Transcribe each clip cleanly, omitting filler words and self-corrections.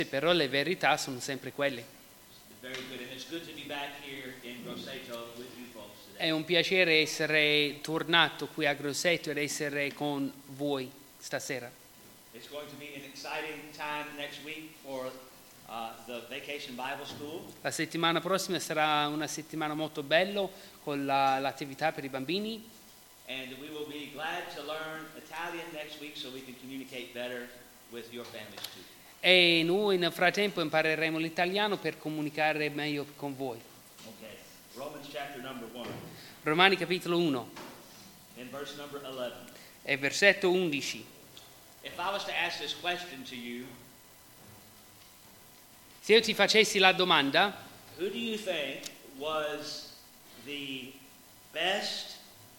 però le verità sono sempre quelle. Very good, and it's good to be back here in Grosseto with you folks today. È un piacere essere tornato qui a Grosseto ed essere con voi stasera. It's going to be an exciting time next week for the Vacation Bible School. La settimana prossima sarà una settimana molto bella con l'attività per i bambini. And we will be glad to learn Italian next week so we can communicate better with your families too. E noi nel frattempo impareremo l'italiano per comunicare meglio con voi. Okay. Romans chapter number 1 Romani capitolo 1 and verse number 11. e versetto 11. If I was to ask this question to you, Se io ti facessi la domanda, who do you think was the best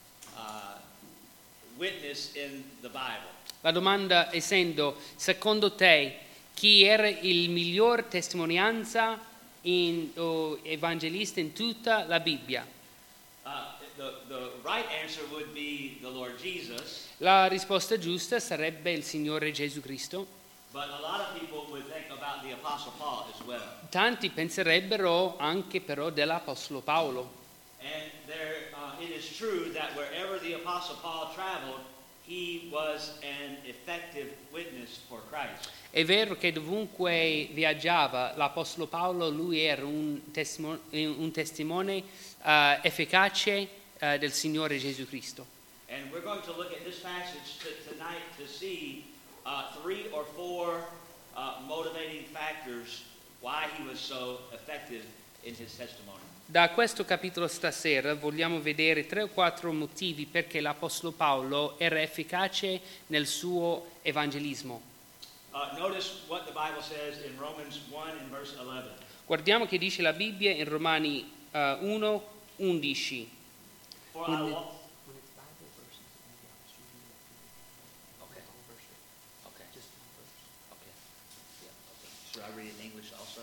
witness in the Bible? la domanda essendo, secondo te, chi era il miglior testimonianza o evangelista in tutta la Bibbia? The right answer would be the Lord Jesus, La risposta giusta sarebbe il Signore Gesù Cristo. but a lot of people would think about the Apostle Paul as well. Tanti penserebbero anche però dell'Apostolo Paolo. And it is true that wherever the Apostle Paul traveled, he was an effective witness for Christ. È vero che dovunque viaggiava l'Apostolo Paolo, lui era un testimone efficace del Signore Gesù Cristo. And we're going to look at this passage tonight to see 3 or 4 motivating factors why he was so effective in his testimony. Da questo capitolo stasera vogliamo vedere 3 o 4 motivi perché l'Apostolo Paolo era efficace nel suo evangelismo. Notice what the Bible says in Romans 1 and verse 11. Guardiamo che dice la Bibbia in Romani 1, 11. For I walk. Okay. Okay. Okay. Yeah. Okay. Should I read it in English also?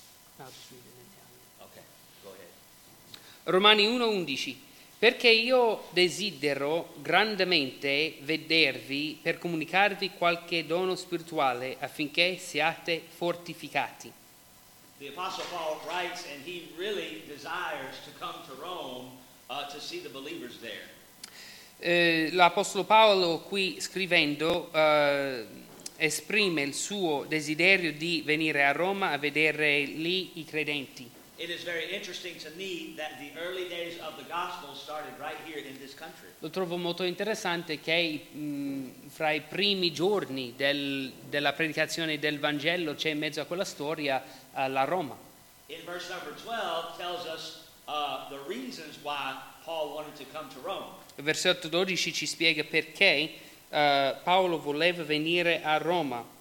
Okay. Go ahead. Romani 1:11. Perché io desidero grandemente vedervi per comunicarvi qualche dono spirituale affinché siate fortificati. The Apostle Paul writes, and he really desires to come to Rome to see the believers there. L'Apostolo Paolo qui scrivendo esprime il suo desiderio di venire a Roma a vedere lì i credenti. It is very interesting to me that the early days of the gospel started right here in this country. Lo trovo molto interessante che fra i primi giorni della predicazione del Vangelo c'è in mezzo a quella storia la Roma. In verse number 12 tells us the reasons why Paul wanted to come to Rome. Il versetto 12 ci spiega perché Paolo voleva venire a Roma.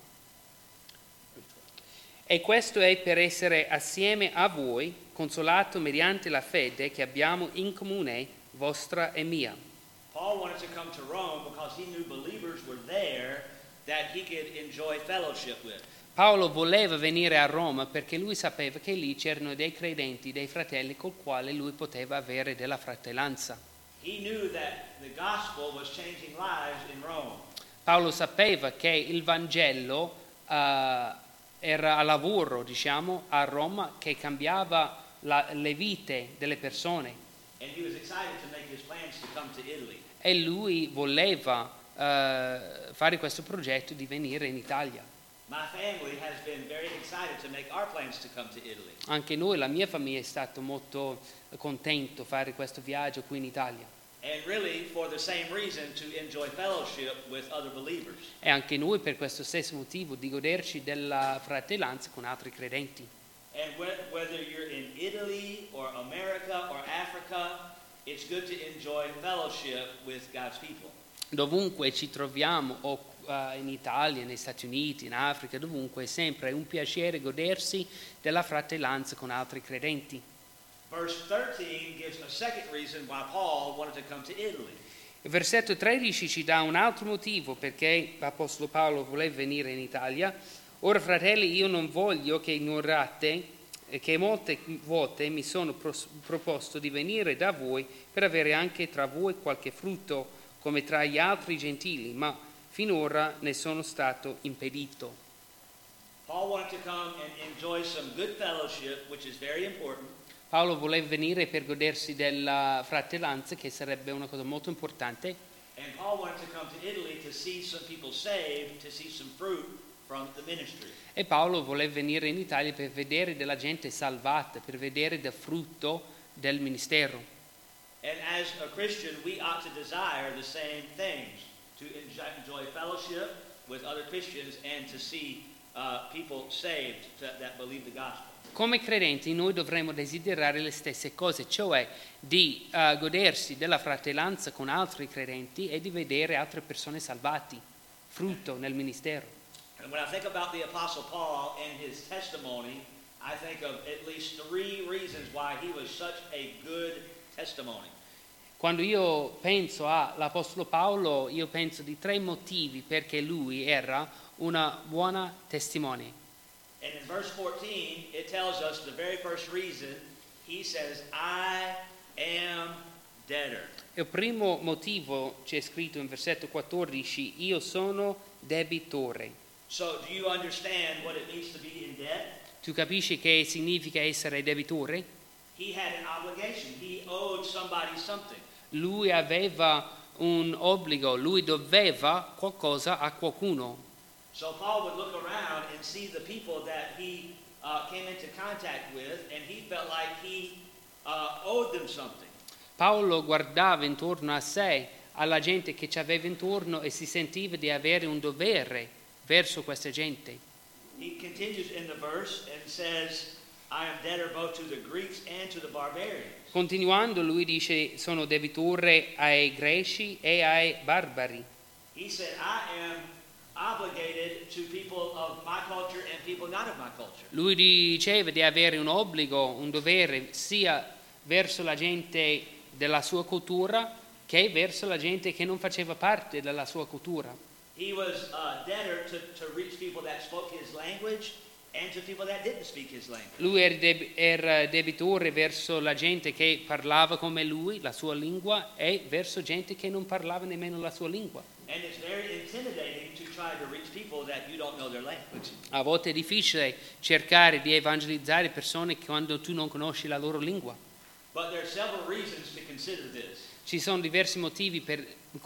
E questo è per essere assieme a voi, consolato mediante la fede che abbiamo in comune, vostra e mia. Paul wanted to come to Rome because he knew believers were there that he could enjoy fellowship with. Paolo voleva venire a Roma perché lui sapeva che lì c'erano dei credenti, dei fratelli col quale lui poteva avere della fratellanza. He knew that the gospel was changing lives in Rome. Paolo sapeva che il Vangelo era a lavoro, diciamo, a Roma, che cambiava le vite delle persone. And he was excited to make his plans to come to Italy. E lui voleva fare questo progetto di venire in Italia. My family has been very excited to make our plans to come to Italy. Anche noi, la mia famiglia, è stato molto contento di fare questo viaggio qui in Italia. And really for the same reason, to enjoy fellowship with other believers. E anche noi per questo stesso motivo di goderci della fratellanza con altri credenti. And whether you're in Italy or America or Africa, it's good to enjoy fellowship with God's people. Dovunque ci troviamo, o in Italia, negli Stati Uniti, in Africa, dovunque, è sempre un piacere godersi della fratellanza con altri credenti. Verse 13 gives a second reason why Paul wanted to come to Italy. Il versetto 13 ci dà un altro motivo perché l'Apostolo Paolo voleva venire in Italia. Ora, fratelli, io non voglio che ignorate che molte volte mi sono proposto di venire da voi per avere anche tra voi qualche frutto come tra gli altri gentili, ma finora ne sono stato impedito. Paul wanted to come and enjoy some good fellowship, which is very important. Paolo voleva venire per godersi della fratellanza, che sarebbe una cosa molto importante. And Paul wanted to come to Italy to see some people saved, to see some fruit from the ministry. E Paolo voleva venire in Italia per vedere della gente salvata, per vedere del frutto del ministero. And as a Christian, we ought to desire the same things, to enjoy fellowship with other Christians and to see people saved that believe the gospel. Come credenti noi dovremmo desiderare le stesse cose, cioè di godersi della fratellanza con altri credenti e di vedere altre persone salvati, frutto nel ministero. And when I think about the Apostle Paul and his testimony, I think of at least 3 reasons why he was such a good testimony. Quando io penso all'Apostolo Paolo, io penso di 3 motivi perché lui era una buona testimone. And in verse 14, it tells us the very first reason. He says, I am debtor. E il primo motivo c'è scritto in versetto 14, io sono debitore. So do you understand what it means to be in debt? Tu capisci che significa essere debitore? He had an obligation. He owed somebody something. Lui aveva un obbligo, lui doveva qualcosa a qualcuno. So Paul would look around and see the people that he came into contact with, and he felt like he owed them something. Paolo guardava intorno a sé, alla gente che ci aveva intorno e si sentiva di avere un dovere verso questa gente. He continues in the verse and says, I am debtor both to the Greeks and to the barbarians. Continuando lui dice sono debitore ai greci e ai barbari. He said, I am obligated to people of my culture and people not of my culture. Lui diceva di avere un obbligo, un dovere sia verso la gente della sua cultura che verso la gente che non faceva parte della sua cultura. He was a debtor to reach people that spoke his language and to people that didn't speak his language. Lui era debitore verso la gente che parlava come lui, la sua lingua, e verso gente che non parlava nemmeno la sua lingua. And it's very intimidating to try to reach people that you don't know their language. A volte è difficile cercare di evangelizzare persone quando tu non conosci la loro lingua. But there are several reasons to consider this. Ci sono diversi motivi per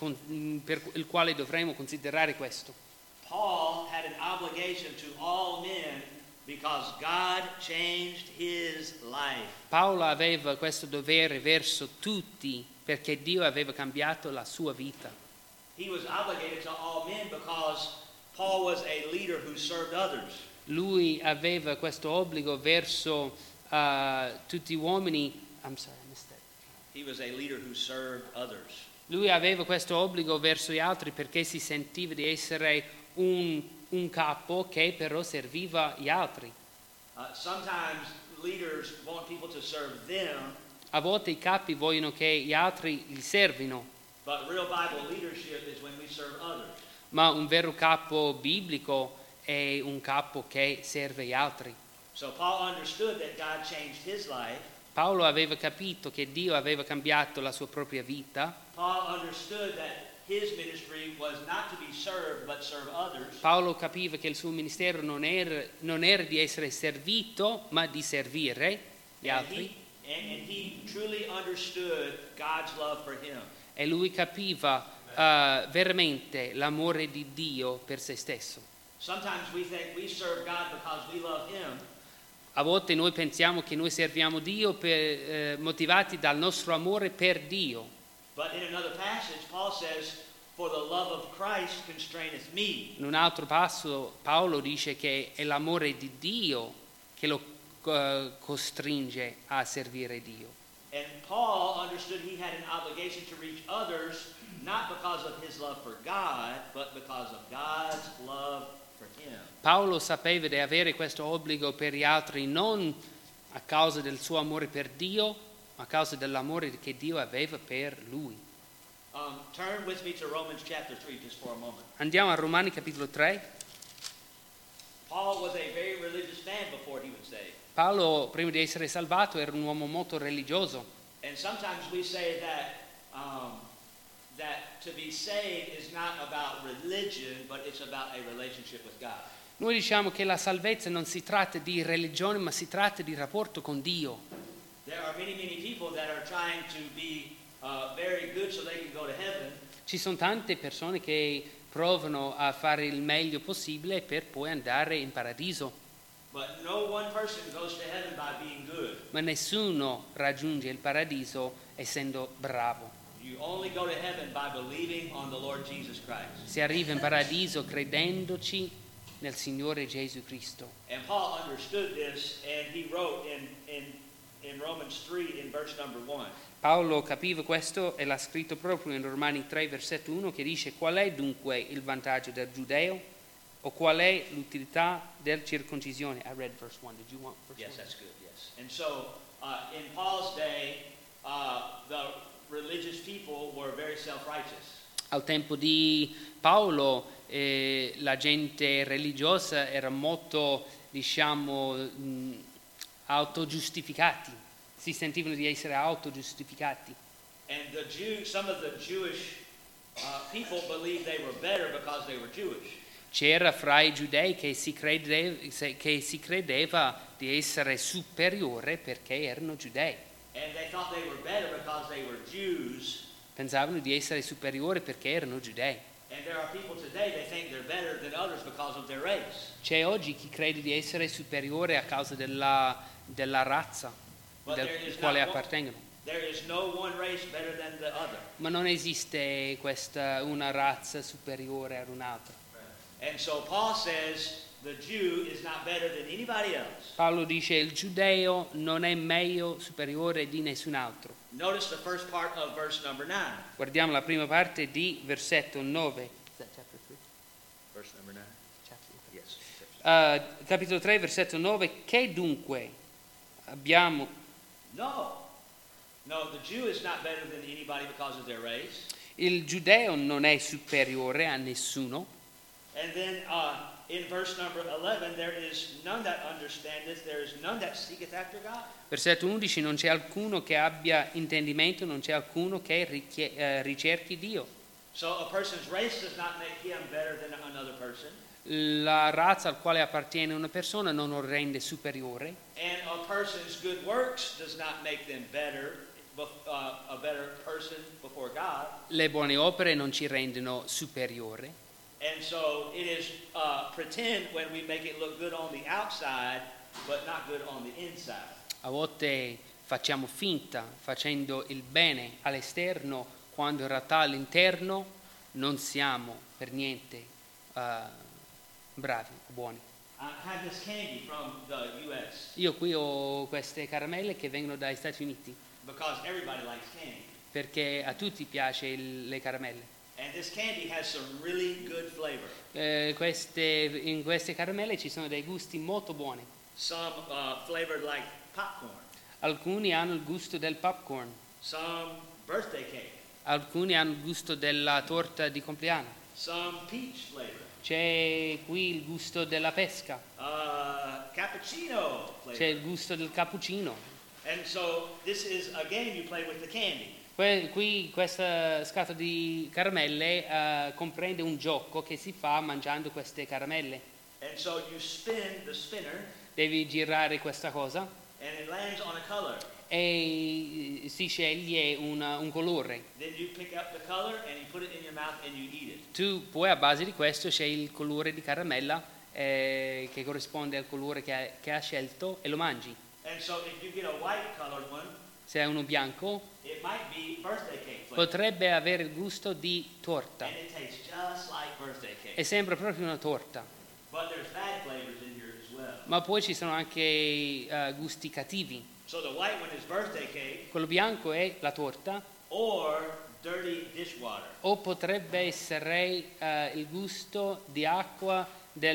il quale dovremmo considerare questo. Paul had an obligation to all men because God changed his life. Paolo aveva questo dovere verso tutti perché Dio aveva cambiato la sua vita. He was obligated to all men because Paul was a leader who served others. Lui aveva questo obbligo verso tutti gli uomini. I'm sorry, I missed that. He was a leader who served others. Lui aveva questo obbligo verso gli altri perché si sentiva di essere un capo che però serviva gli altri. Sometimes leaders want people to serve them. A volte i capi vogliono che gli altri li servino, But real Bible leadership is when we serve others. ma un vero capo biblico è un capo che serve gli altri. So Paul understood that God changed his life. Paolo aveva capito che Dio aveva cambiato la sua propria vita. Paul understood that his ministry was not to be served but serve others. Paolo capiva che il suo ministero non era di essere servito, ma di servire gli altri. And he truly understood God's love for him. E lui capiva veramente l'amore di Dio per se stesso. Sometimes we think we serve God because we love him. A volte noi pensiamo che noi serviamo Dio motivati dal nostro amore per Dio. But in another passage, Paul says, for the love of Christ constraineth me. In un altro passo Paolo dice che è l'amore di Dio che lo costringe a servire Dio. And Paul understood he had an obligation to reach others, not because of his love for God, but because of God's love for him. Paolo sapeva di avere questo obbligo per gli altri non a causa del suo amore per Dio, ma a causa dell'amore che Dio aveva per lui. Turn with me to Romans chapter 3 just for a moment. Andiamo a Romani capitolo 3. Paul was a very religious man before he was saved. Paolo, prima di essere salvato, era un uomo molto religioso. And sometimes we say that to be saved is not about religion, but it's about a relationship with God. Noi diciamo che la salvezza non si tratta di religione, ma si tratta di rapporto con Dio. There are many people that are trying to be very good so they can go to heaven. Ci sono tante persone che provano a fare il meglio possibile per poi andare in paradiso, But no one person goes to heaven by being good. ma nessuno raggiunge il paradiso essendo bravo. You only go to heaven by believing on the Lord Jesus Christ. Si arriva in paradiso credendoci nel Signore Gesù Cristo. And Paul understood this, and he wrote in Romans 3 in verse number 1. Paolo capiva questo e l'ha scritto proprio in Romani 3, versetto 1, che dice: qual è dunque il vantaggio del giudeo? O qual è l'utilità del circoncisione? I read verse 1. Did you want verse 1? Yes, that's good, yes. And so in Paul's day, the religious people were very self-righteous. Al tempo di Paolo la gente religiosa era molto, diciamo, autogiustificati, si sentivano di essere autogiustificati. And some of the Jewish people believed they were better because they were Jewish. C'era fra i giudei che si credeva di essere superiore perché erano giudei. And they thought they were better because they were Jews. Pensavano di essere superiori perché erano giudei. And there are people today they think they're better than others because of their race. C'è oggi chi crede di essere superiore a causa della razza del quale appartengono. There is no one race better than the other. Ma non esiste una razza superiore ad un'altra. And so Paul says the Jew is not better than anybody else. Paolo dice il giudeo non è meglio, superiore di nessun altro. Notice the first part of verse number 9. Guardiamo la prima parte di versetto 9. Verse number 9. Yes. Capitolo 3, versetto 9. Che dunque abbiamo... No, the Jew is not better than anybody because of their race. Il giudeo non è superiore a nessuno. And then in verse number 11, there is none that understandeth, there is none that seeketh after God. Versetto 11, non c'è alcuno che abbia intendimento, non c'è alcuno che ricerchi Dio. So a person's race does not make him better than another person. La razza al quale appartiene una persona non lo rende superiore. And a person's good works does not make them better, a better person before God. Le buone opere non ci rendono superiore. And so it is pretend when we make it look good on the outside, but not good on the inside. A volte facciamo finta, facendo il bene all'esterno, quando in realtà all'interno non siamo per niente bravi o buoni. I have this candy from the U.S. Io qui ho queste caramelle che vengono dagli Stati Uniti, because everybody likes candy. perché a tutti piace le caramelle. And this candy has some really good flavor. In queste caramelle ci sono dei gusti molto buoni. Some flavored like popcorn. Alcuni hanno il gusto del popcorn. Some birthday cake. Alcuni hanno il gusto della torta di compleanno. Some peach flavor. C'è qui il gusto della pesca. Cappuccino flavor. C'è il gusto del cappuccino. And so this is a game you play with the candy. Qui questa scatola di caramelle comprende un gioco che si fa mangiando queste caramelle. And so you spin the spinner. Devi girare questa cosa. And it lands on a color. E si sceglie un colore. Then you pick up the color and you put it in your mouth and you eat it. Tu poi a base di questo scegli il colore di caramella che corrisponde al colore che ha scelto e lo mangi. And so if you get a white colored one, se è uno bianco, it might be birthday cake flavor. Potrebbe avere il gusto di torta. And it tastes just like birthday cake. E sembra proprio una torta. But there's bad flavors in here as well. Ma poi ci sono anche gusti cattivi. So the white one is birthday cake. Quello bianco è la torta. Or dirty dishwater. O potrebbe essere il gusto di acqua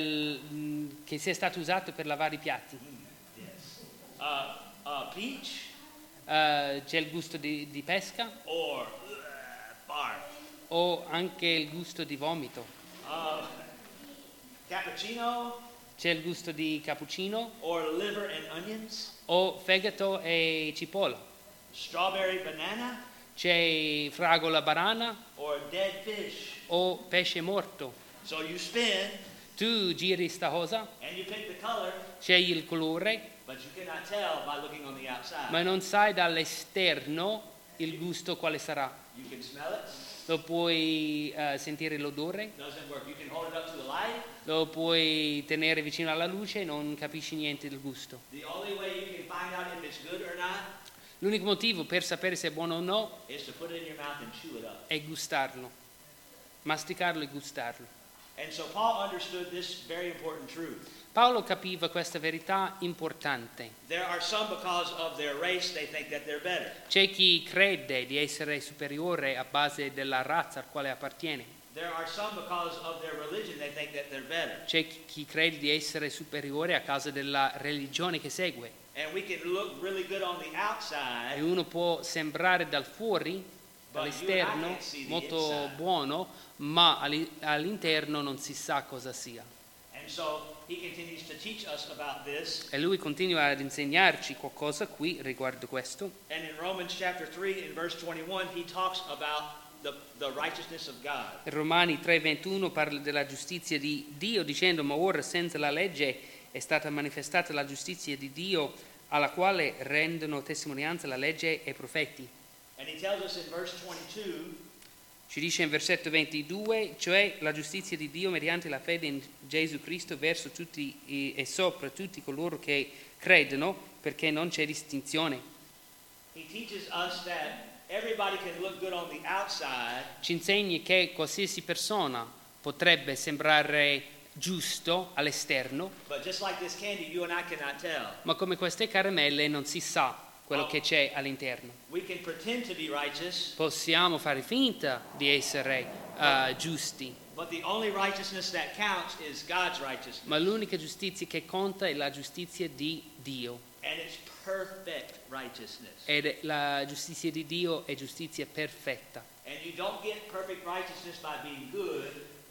che sia stato usato per lavare i piatti. Yes. Peach. C'è il gusto di pesca. Or barf. O anche il gusto di vomito. Cappuccino. C'è il gusto di cappuccino. Or liver and onions. O fegato e cipolla. Strawberry banana. C'è fragola banana. Or dead fish. O pesce morto. So you spin. Tu giri sta cosa, and you pick the color, scegli il colore, but you cannot tell by looking on the outside. ma non sai dall'esterno il gusto quale sarà. You can smell it. Lo puoi sentire l'odore, Doesn't work. You can hold it up to the light. lo puoi tenere vicino alla luce e non capisci niente del gusto. The only way you can find out if it's good or not L'unico motivo per sapere se è buono o no is to put it in your mouth and chew it up. è gustarlo, masticarlo e gustarlo. And so Paul understood this very important truth. Paolo capiva questa verità importante. There are some, because of their race, they think that they're better. C'è chi crede di essere superiore a base della razza al quale appartiene. There are some, because of their religion, they think that they're better. C'è chi crede di essere superiore a causa della religione che segue. And we can look really good on the E outside, uno può sembrare dal fuori, but dall'esterno, you and I can't see the molto inside. buono, ma all'interno non si sa cosa sia. And so he continues to teach us about this. E lui continua ad insegnarci qualcosa qui riguardo questo. And in Romans chapter 3, in verse 21, he talks about the righteousness of God. In Romani 3,21 parla della giustizia di Dio dicendo: ma ora senza la legge è stata manifestata la giustizia di Dio, alla quale rendono testimonianza la legge e i profeti. And he tells us in verse 22, Ci dice in versetto 22, cioè la giustizia di Dio mediante la fede in Gesù Cristo verso tutti e sopra tutti coloro che credono, perché non c'è distinzione. he teaches us that everybody can look good on the outside, Ci insegni che qualsiasi persona potrebbe sembrare giusto all'esterno, but just like this candy, you and I cannot tell. ma come queste caramelle non si sa quello che c'è all'interno. We can pretend to be righteous, Possiamo fare finta di essere giusti, but the only righteousness that counts is God's righteousness. ma l'unica giustizia che conta è la giustizia di Dio. And it's perfect righteousness. Ed la giustizia di Dio è giustizia perfetta. And you don't get perfect righteousness by being good.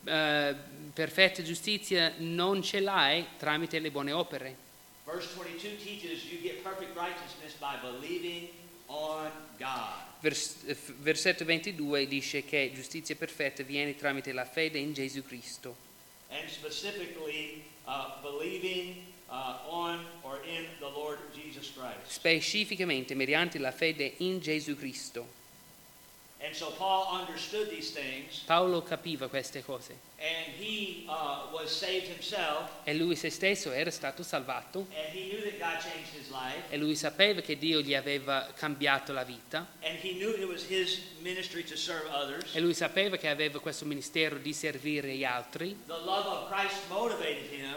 Perfetta giustizia non ce l'hai tramite le buone opere. Verse 22 teaches you get perfect righteousness by believing on God. Versetto 22 dice che giustizia perfetta viene tramite la fede in Gesù Cristo. And specifically believing on or in the Lord Jesus Christ. Specificamente mediante la fede in Gesù Cristo. And so Paul understood these things, Paolo capiva queste cose and he was saved himself, e lui se stesso era stato salvato and he knew that God changed his life, e lui sapeva che Dio gli aveva cambiato la vita and he knew it was his ministry to serve others. e lui sapeva che aveva questo ministero di servire gli altri. The love of Christ motivated him.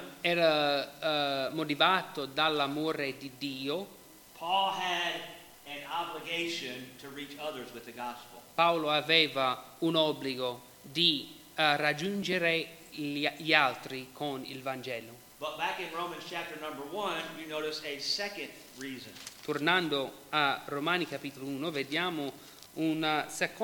Era motivato dall'amore di Dio. Paul had an obligation to reach others with the gospel. Paolo aveva un obbligo di raggiungere gli altri con il Vangelo. But back in Romans chapter number 1, you notice a second reason. Tornando a Romani capitolo 1, vediamo un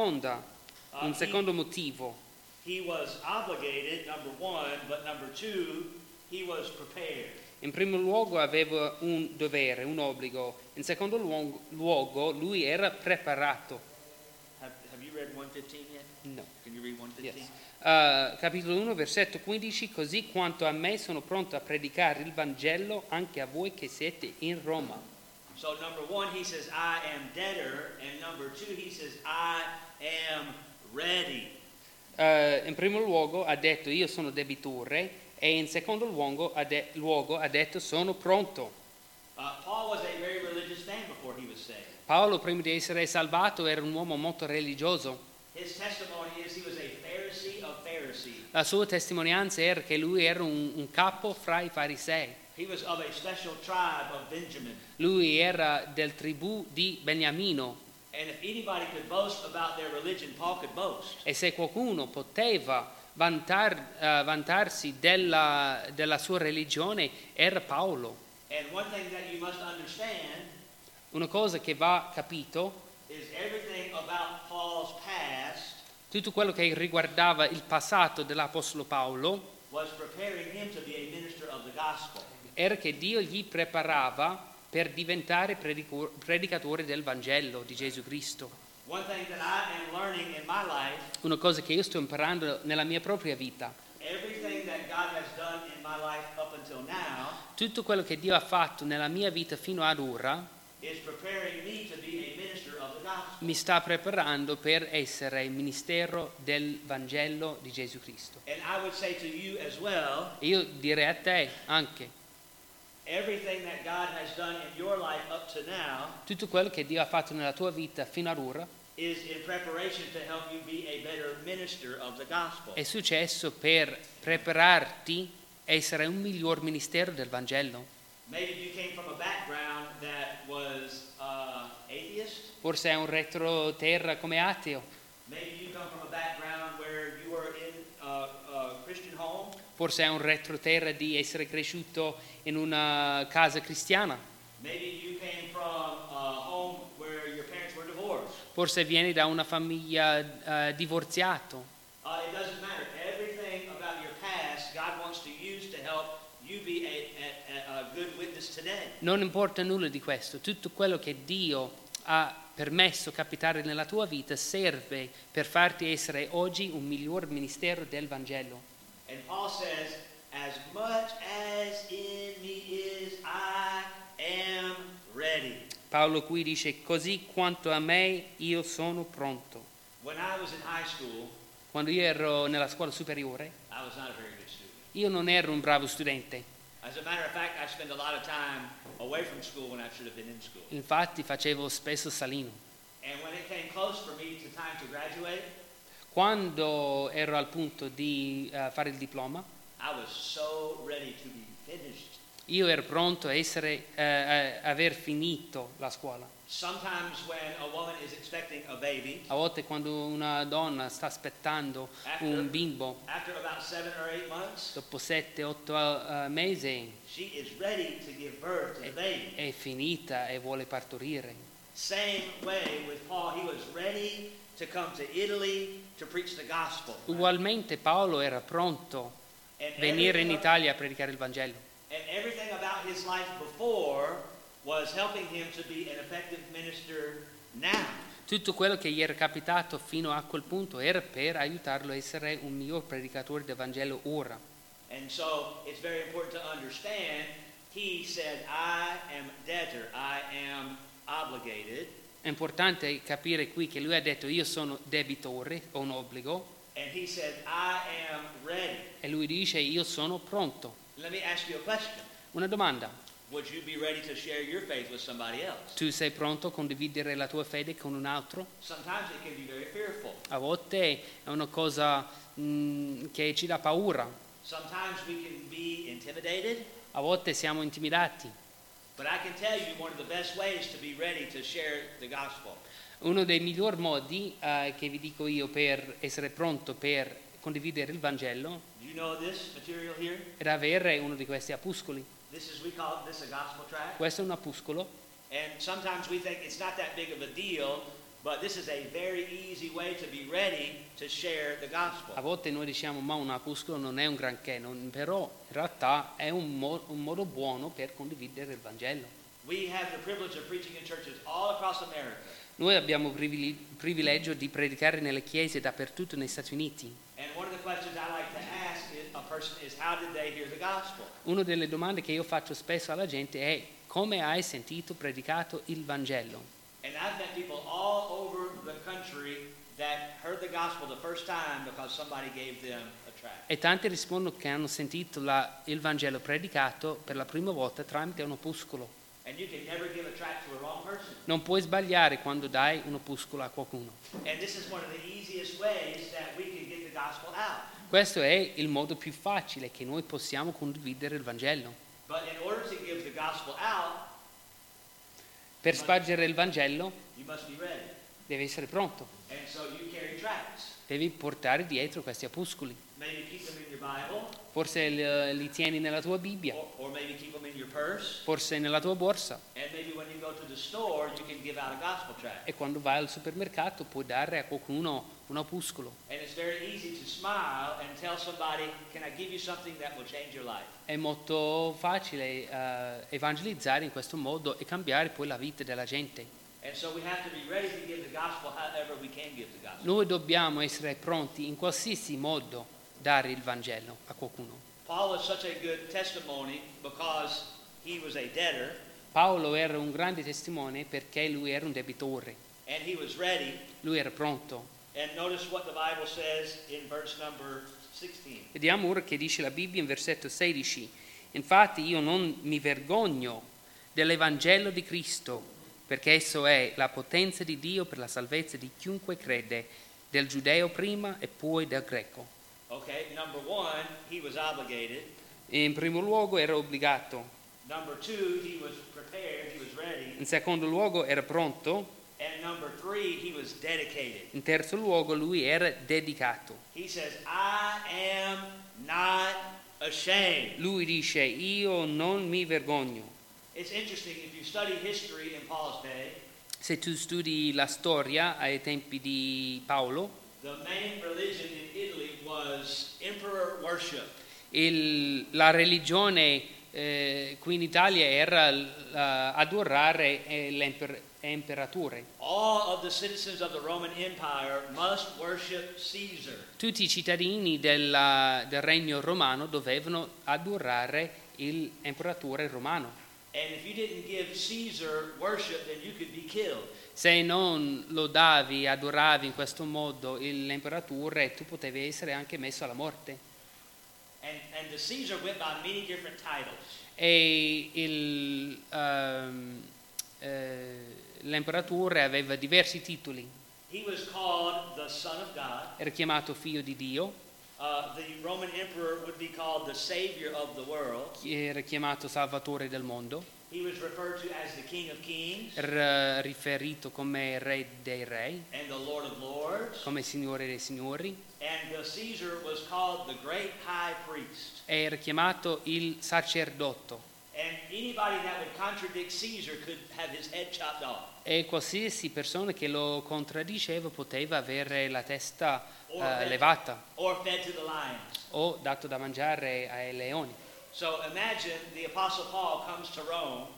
secondo motivo. He was obligated, number 1, but number 2, he was prepared. In primo luogo aveva un dovere, un obbligo. In secondo luogo lui era preparato. Have you read 1:15 yet? No. Can you read 1:15? Yes. Capitolo 1, versetto 15, così quanto a me sono pronto a predicare il Vangelo anche a voi che siete in Roma. So number 1, he says, I am debtor, and number 2, he says, I am ready. In primo luogo ha detto io sono debitore e in secondo luogo ha detto sono pronto. Paul was a very religious man before he was saved. Paolo prima di essere salvato era un uomo molto religioso. His testimony is he was a Pharisee of Pharisees. La sua testimonianza era che lui era un capo fra i farisei. He was of a special tribe of Benjamin. Lui era del tribù di Beniamino. And if anybody could boast about their religion, Paul could boast. E se qualcuno poteva vantarsi della sua religione era Paolo. And one thing that you must understand Una cosa che va capito, is everything about Paul's past tutto quello che riguardava il passato dell'Apostolo Paolo was preparing him to be a minister of the gospel. era che Dio gli preparava per diventare predicatore del Vangelo di Gesù Cristo. One thing that I am learning in my life, Una cosa che io sto imparando nella mia propria vita. everything that God has done until now Tutto quello che Dio ha fatto nella mia vita fino ad ora is preparing me to be a minister of the gospel. mi sta preparando per essere il ministero del Vangelo di Gesù Cristo. And I would say to you as well, E io direi a te anche, everything that God has done in your life up to now tutto quello che Dio ha fatto nella tua vita fino ad ora is in preparation to help you be a better minister of the gospel. è successo per prepararti a essere un miglior ministero del Vangelo. Maybe you came from a background that was atheist. Forse è un retroterra come ateo, Maybe you come from a background where you were in a Christian home. forse è un retroterra di essere cresciuto in una casa cristiana, Maybe you came from a home where your parents were divorced. forse vieni da una famiglia divorziato. It doesn't matter. Everything about your past, God wants to use to help you be a good witness today. Non importa nulla di questo, tutto quello che Dio ha permesso capitare nella tua vita serve per farti essere oggi un miglior ministero del Vangelo. And Paul says, as much as in me is, I am ready. Paolo qui dice, così quanto a me io sono pronto. When I was in high school, Quando io ero nella scuola superiore, I was not a very good student. io non ero un bravo studente. As a matter of fact, I spent a lot of time away from school when I should have been in school. Infatti facevo spesso salino. And when it came close for me to time to graduate, Quando ero al punto di fare il diploma, I was so ready to be finished. io ero pronto a aver finito la scuola. Sometimes when a woman is expecting a baby, A volte quando una donna sta aspettando un bimbo, after about 7 or 8 months, dopo 7-8 mesi she is ready to give birth to the baby. è finita e vuole partorire. Same way with Paul, he was ready to come to Italy to preach the gospel. Ugualmente Paolo era pronto And a venire in everything- Italia a predicare il Vangelo. And everything about his life before was helping him to be an effective minister now. Tutto quello che gli era capitato fino a quel punto era per aiutarlo a essere un miglior predicatore del Vangelo ora. And so it's very important to understand, he said, I am debtor, I am obligated. È importante capire qui che lui ha detto io sono debitore, ho un obbligo, And he said, I am ready. e lui dice io sono pronto. Let me ask you a question. Una domanda, Would you be ready to share your faith with somebody else? tu sei pronto a condividere la tua fede con un altro? Sometimes it can be very fearful. A volte è una cosa che ci dà paura, Sometimes we can be intimidated. a volte siamo intimidati. But I can tell you one of the best ways to be ready to share the gospel Uno dei miglior modi che vi dico io per essere pronto per condividere il Vangelo Do you know this material here? è avere uno di questi opuscoli. We call this a gospel tract. Questo è un opuscolo. And sometimes we think it's not that big of a deal, but this is a very easy way to be ready to share the gospel. A volte noi diciamo ma un opuscolo non è un granché, però in realtà è un modo buono per condividere il Vangelo. We have the privilege of preaching in churches all across America. Noi abbiamo il privilegio di predicare nelle chiese dappertutto negli Stati Uniti. And one of the questions I like to ask a person is, how did they hear the gospel? Una delle domande che io faccio spesso alla gente è come hai sentito predicato il Vangelo? And I've met people all over the country that heard the gospel the first time because somebody gave them a tract. E tanti rispondono che hanno sentito il Vangelo predicato per la prima volta tramite un opuscolo. And you can never give a tract to a wrong person. Non puoi sbagliare quando dai un opuscolo a qualcuno. And this is one of the easiest ways that we can get the gospel out. Questo è il modo più facile che noi possiamo condividere il Vangelo. But in order to give the gospel out, Per spargere il Vangelo you must be ready. devi essere pronto, And so you carry tracts. devi portare dietro questi opuscoli. Maybe keep them in your Bible, Forse li tieni nella tua Bibbia, or maybe keep them in your purse. forse nella tua borsa, And maybe when you go to the store, you can give out a gospel tract. e quando vai al supermercato puoi dare a qualcuno un opuscolo. And it's very easy to smile and tell somebody, can I give you something that will change your life? È molto facile evangelizzare in questo modo e cambiare poi la vita della gente. And so we have to be ready to give the gospel however we can give the gospel. Noi dobbiamo essere pronti in qualsiasi modo dare il Vangelo a qualcuno. Paul was such a good testimony because he was a debtor Paolo era un grande testimone perché lui era un debitore, and he was ready. lui era pronto. And notice what the Bible says in verse number 16. Vediamo ora che dice la Bibbia in versetto 16. Infatti io non mi vergogno dell'Evangelo di Cristo, perché esso è la potenza di Dio per la salvezza di chiunque crede, del giudeo prima e poi del greco. Okay, number one, he was obligated. In primo luogo era obbligato, Number two, he was prepared, he was ready. in secondo luogo era pronto, And number three, he was dedicated. in terzo luogo lui era dedicato. He says, I am not ashamed. Lui dice io non mi vergogno. It's interesting, if you study history in Paul's day, Se tu studi la storia ai tempi di Paolo, the main religion in Italy was emperor worship. la religione qui in Italia era adorare l'imperatore. All of the citizens of the Roman Empire must worship Caesar. Tutti i cittadini del regno romano dovevano adorare l'imperatore romano. And if you didn't give Caesar worship, then you could be killed. Se non lo davi, adoravi in questo modo l'imperatore, tu potevi essere anche messo alla morte. And the Caesar went by many different titles. E l'imperatore aveva diversi titoli. He was called the Son of God. Era chiamato figlio di Dio, The Roman emperor would be called the Savior of the world. era chiamato Salvatore del mondo, He was referred to as the King of Kings era riferito come Re dei Re, and the Lord of Lords. come Signore dei Signori, And the Caesar was called the Great High Priest. era chiamato il sacerdotto. And anybody that would contradict Caesar could have his head chopped off. E qualsiasi persona che lo contraddiceva poteva avere la testa Or levata or fed to the lions. o dato da mangiare ai leoni. So imagine the Apostle Paul comes to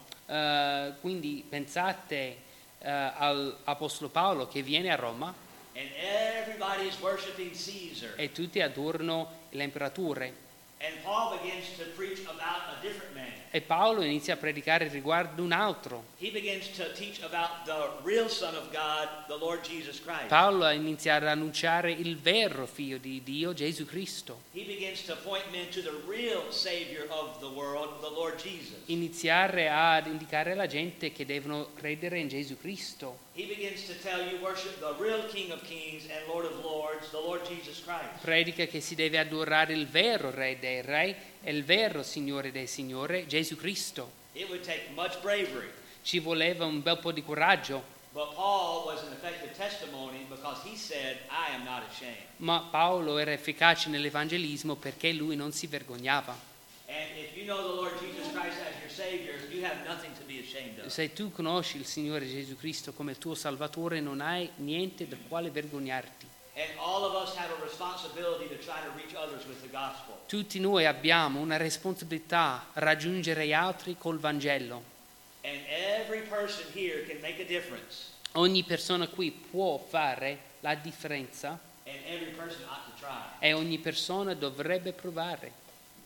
Rome Quindi pensate all'Apostolo Paolo che viene a Roma and everybody is worshiping Caesar. e tutti adorano l'imperatore. And Paul begins to preach about a different man. E Paolo inizia a predicare riguardo un altro. He begins to teach about the real Son of God, the Lord Jesus Christ. Paolo inizia ad annunciare il vero figlio di Dio, Gesù Cristo. He begins to point men to the real Savior of the world, the Lord Jesus. Iniziare ad indicare alla gente che devono credere in Gesù Cristo. He begins to tell you worship the real King of Kings and Lord of Lords, the Lord Jesus Christ. Predica che si deve adorare il vero Re dei Re e il vero Signore dei Signori, Gesù Cristo. It would take much bravery, Ci voleva un bel po' di coraggio, but Paul was an effective testimony because he said, I am not ashamed. ma Paolo era efficace nell'evangelismo perché lui non si vergognava. And if you know the Lord Jesus Christ as your Savior, you have nothing to be ashamed of. Se tu conosci il Signore Gesù Cristo come il tuo Salvatore, non hai niente del quale vergognarti. And all of us have a responsibility to try to reach others with the gospel. Tutti noi abbiamo una responsabilità a raggiungere gli altri col Vangelo. And every person here can make a difference. Ogni persona qui può fare la differenza And every person ought to try. e ogni persona dovrebbe provare.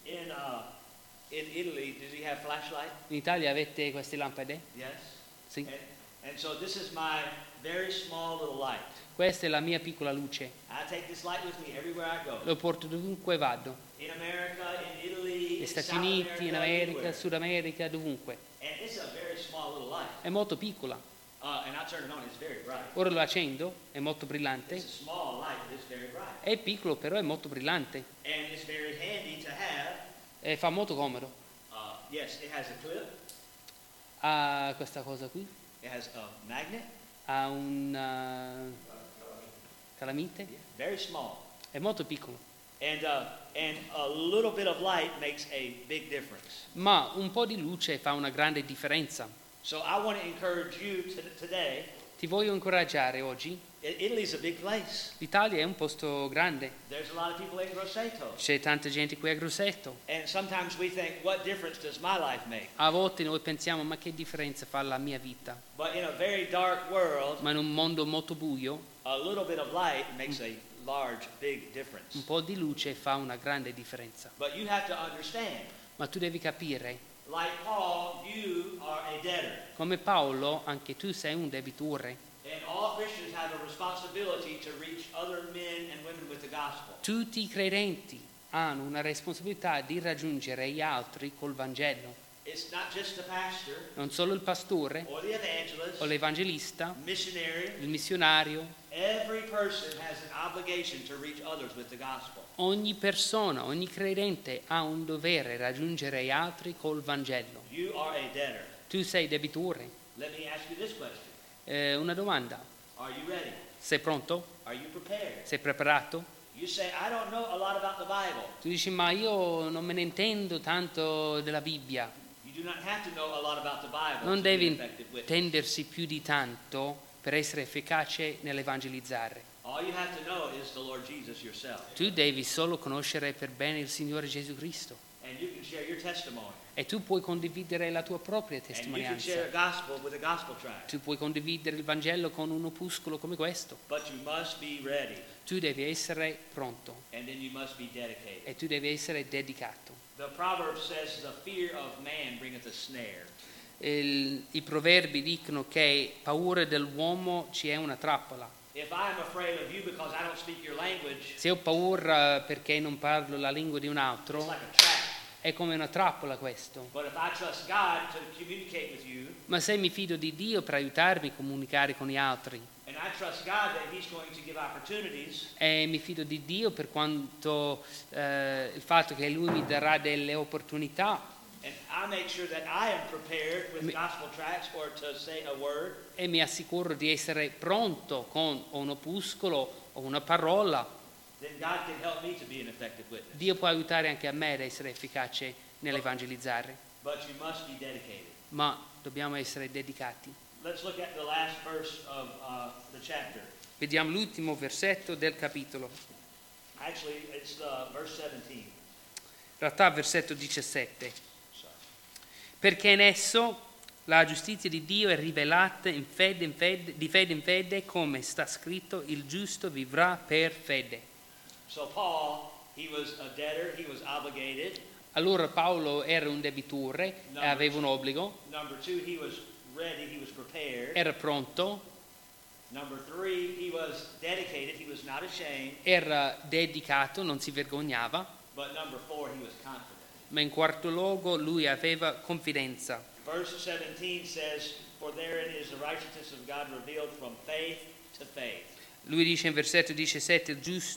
In Italy, did he have flashlight? In Italia avete queste lampade? Yes. Sì. And so this is my very small little light. Questa è la mia piccola luce. I take this light with me everywhere I go. Lo porto dovunque vado. In America, in Italy, Negli in Stati South Uniti, in America, America, everywhere. Sud America, dovunque. And it's a very small little light. È molto piccola. And I turn it on, it's very bright. Ora lo accendo, è molto brillante. It's a small light, but it's very bright. È piccolo, però è molto brillante. And it's very handy to have. E fa molto comodo. Yes, it has a clip. Ha questa cosa qui. It has a magnet. Ha un calamite. Very small. È molto piccolo. And a little bit of light makes a big difference. Ma un po' di luce fa una grande differenza. So I want to encourage you today. Ti voglio incoraggiare oggi. Italy's a big place. L'Italia è un posto grande. There's a lot of people in Grosseto. C'è tanta gente qui a Grosseto. And sometimes we think, what difference does my life make? A volte noi pensiamo, ma che differenza fa la mia vita? But in a very dark world, Ma in un mondo molto buio, a little bit of light makes a large, big difference. Un po' di luce fa una grande differenza. But you have to understand, Ma tu devi capire, like Paul, you are a debtor. come Paolo, anche tu sei un debitore. And all Christians have a responsibility to reach other men and women with the gospel. Tutti i credenti hanno una responsabilità di raggiungere gli altri col Vangelo. It's not just the pastor Non solo il pastore or the evangelist, o l'evangelista, missionary. il missionario. Every person has an obligation to reach others with the gospel. Ogni persona, ogni credente ha un dovere raggiungere gli altri col Vangelo. You are a debtor. Tu sei debitore. Let me ask you this question. Una domanda. Are you ready? Sei pronto? Are you prepared? Sei preparato? You say, I don't know a lot about the Bible. Tu dici, ma io non me ne intendo tanto della Bibbia. You do not have to know a lot about the Bible Non to be devi an effective witness. intendersi più di tanto per essere efficace nell'evangelizzare. All you have to know is the Lord Jesus yourself. Tu devi solo conoscere per bene il Signore Gesù Cristo. And you can share your testimony. E tu puoi condividere la tua propria And you can testimonianza. share the gospel with a gospel tract. Tu puoi condividere il Vangelo con un opuscolo come questo. But you must be ready. Tu devi essere pronto And then you must be dedicated. e tu devi essere dedicato. The proverb says, the fear of man bringeth a snare. I proverbi dicono che paura dell'uomo ci è una trappola. If I'm afraid of you because I don't speak your language, Se ho paura perché non parlo la lingua di un it's altro, like a trap. è come una trappola questo. But if I trust God to communicate with you, Ma se mi fido di Dio per aiutarmi a comunicare con gli altri and I trust God that He's going to give opportunities, e mi fido di Dio per quanto il fatto che Lui mi darà delle opportunità and I make sure that I am prepared with gospel tracts or to say a word, e mi assicuro di essere pronto con un opuscolo o una parola, then God can help me to be an effective witness. Dio può aiutare anche a me ad essere efficace nell'evangelizzare. But you must be dedicated. Ma dobbiamo essere dedicati. Let's look at the last verse of the chapter. Vediamo l'ultimo versetto del capitolo. Actually, it's verse 17. In realtà versetto 17. Sorry. Perché in esso la giustizia di Dio è rivelata di fede in fede, come sta scritto, il giusto vivrà per fede. So Paul, he was a debtor, he was obligated. Allora Paolo era un debitore e aveva un obbligo, Number 2, he was ready, he was prepared. era pronto, Number 3, he was dedicated, he was not ashamed. era dedicato, non si vergognava, But number 4, he was confident. ma in quarto luogo lui aveva confidenza. Verse 17 says, for therein is the righteousness of God revealed from faith to faith. Lui dice in versetto 17,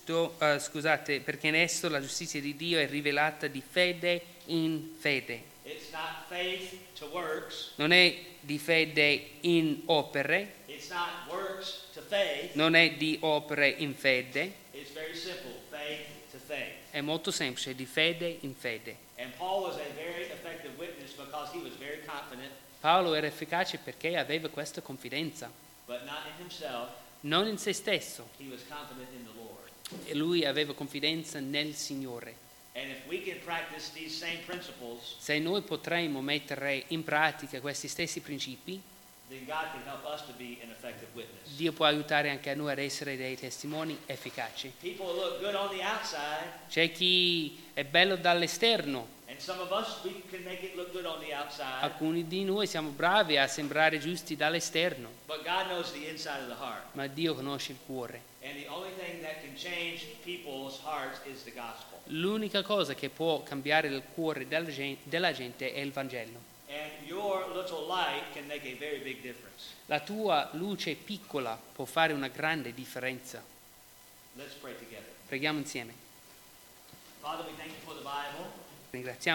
perché in esso la giustizia di Dio è rivelata di fede in fede. It's not faith to works. Non è di fede in opere, It's not works to faith. non è di opere in fede, It's very simple, faith to faith. è molto semplice, di fede in fede. And Paul was a very effective witness because he was very confident, Paolo era efficace perché aveva questa confidenza, but not in himself. non in se stesso, He was confident in the Lord. e lui aveva confidenza nel Signore. And if we can practice these same principles, Se noi potremmo mettere in pratica questi stessi principi, then God can help us to be an effective witness. Dio può aiutare anche a noi ad essere dei testimoni efficaci. People look good on the outside, C'è chi è bello dall'esterno, and some of us, we can make it look good on the outside, alcuni di noi siamo bravi a sembrare giusti dall'esterno, but God knows the inside of the heart. ma Dio conosce il cuore. And the only thing that can change people's hearts is the gospel. L'unica cosa che può cambiare il cuore della gente è il Vangelo. And your little light can make a very big difference. La tua luce piccola può fare una grande differenza. Let's pray together. Preghiamo insieme. Father, we thank you for the Bible. Ringraziamo